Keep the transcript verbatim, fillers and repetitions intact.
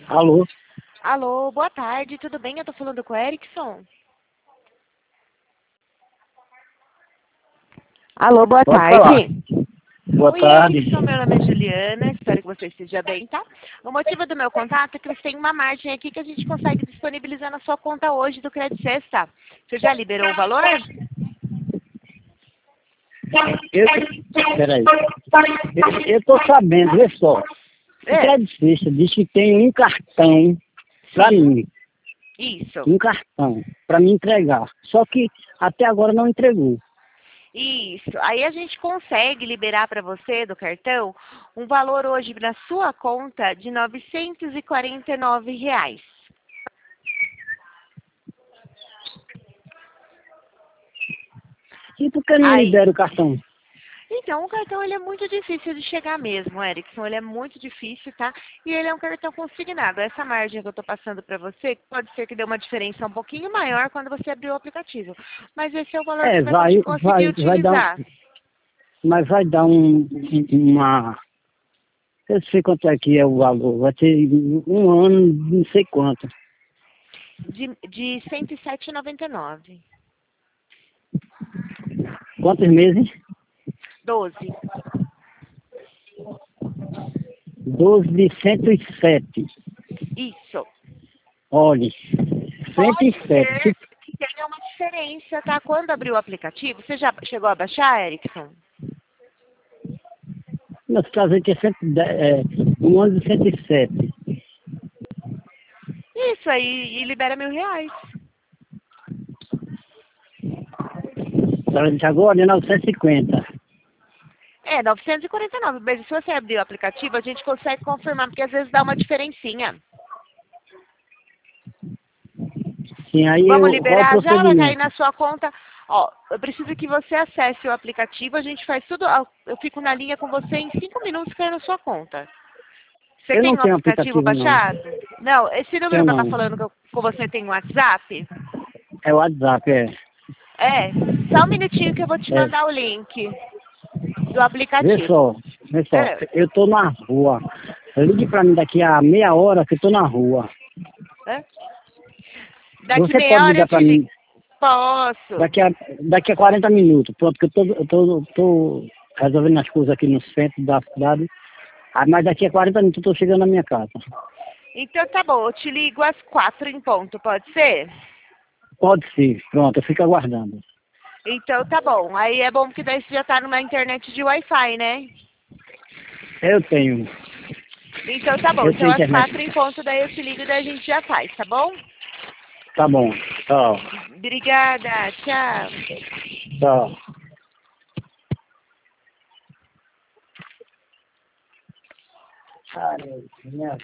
Alô? Alô, boa tarde, tudo bem? Eu tô falando com o Erickson. Alô, boa Pode falar. tarde. Boa Oi, tarde. Erickson, meu nome é Juliana, espero que você esteja bem, tá? O motivo do meu contato é que você tem uma margem aqui que a gente consegue disponibilizar na sua conta hoje do Credit Sexta. Você já liberou o valor? Eu, peraí. Eu, eu tô sabendo, vê só. O É, Credit Suisse diz que tem um cartão pra sim, mim. isso. Um cartão pra me entregar. Só que até agora não entregou. Isso. Aí a gente consegue liberar para você do cartão um valor hoje na sua conta de novecentos e quarenta e nove reais. E por que não Aí, libera o cartão? então, o cartão ele é muito difícil de chegar mesmo, Erickson. Ele é muito difícil, tá? E ele é um cartão consignado. Essa margem que eu estou passando para você, pode ser que dê uma diferença um pouquinho maior quando você abrir o aplicativo. Mas esse é o valor que É, você vai conti- vai, conseguir vai, vai dar, utilizar. mas vai dar um, um- uma, eu sei quanto é que é o valor, vai ter um ano, não sei quanto. De, de cento e sete reais e noventa e nove. Quantos meses? doze. Doze de cento e sete. Isso. Olhe, cento e Pode sete. ser que tenha uma diferença, tá? Quando abrir o aplicativo, você já chegou a baixar, Erickson? Nesse caso aqui é, cento e dez, é um ano de cento e sete. Isso aí, e libera mil reais. Para gente agora é novecentos e cinquenta. É, novecentos e quarenta e nove. Mas se você abrir o aplicativo, a gente consegue confirmar, porque às vezes dá uma diferencinha. Sim, aí Vamos eu, qual é o liberar já? Vai cair procedimento? na sua conta. Ó, eu preciso que você acesse o aplicativo. A gente faz tudo. ó, Eu fico na linha com você em cinco minutos cai na sua conta. Você Eu tem não o tenho aplicativo aplicativo não. baixado? Não, esse número Tenho que eu tô não. falando que eu- com você tem um WhatsApp? É o WhatsApp, é. É, só um minutinho que eu vou te É. mandar o link do Vê aplicativo. só, vê só, É, eu tô na rua. Ligue pra mim daqui a meia hora que eu tô na rua. é. Daqui Você meia pode hora eu ligar pra te ligo. mim Posso. daqui a, daqui a quarenta minutos. Pronto, que eu tô, eu tô, tô resolvendo as coisas aqui no centro da cidade. Ah, mas daqui a quarenta minutos eu tô chegando na minha casa. Então tá bom, eu te ligo às quatro em ponto, pode ser? Pode ser, pronto, eu fico aguardando. Então tá bom. Aí é bom porque daí você já tá numa internet de Wi-Fi, né? Eu tenho, Então tá bom. eu Então tenho às internet. quatro em ponto daí eu te ligo e daí a gente já faz, tá bom? Tá bom, tchau, Obrigada, tchau. tchau. Cara, minha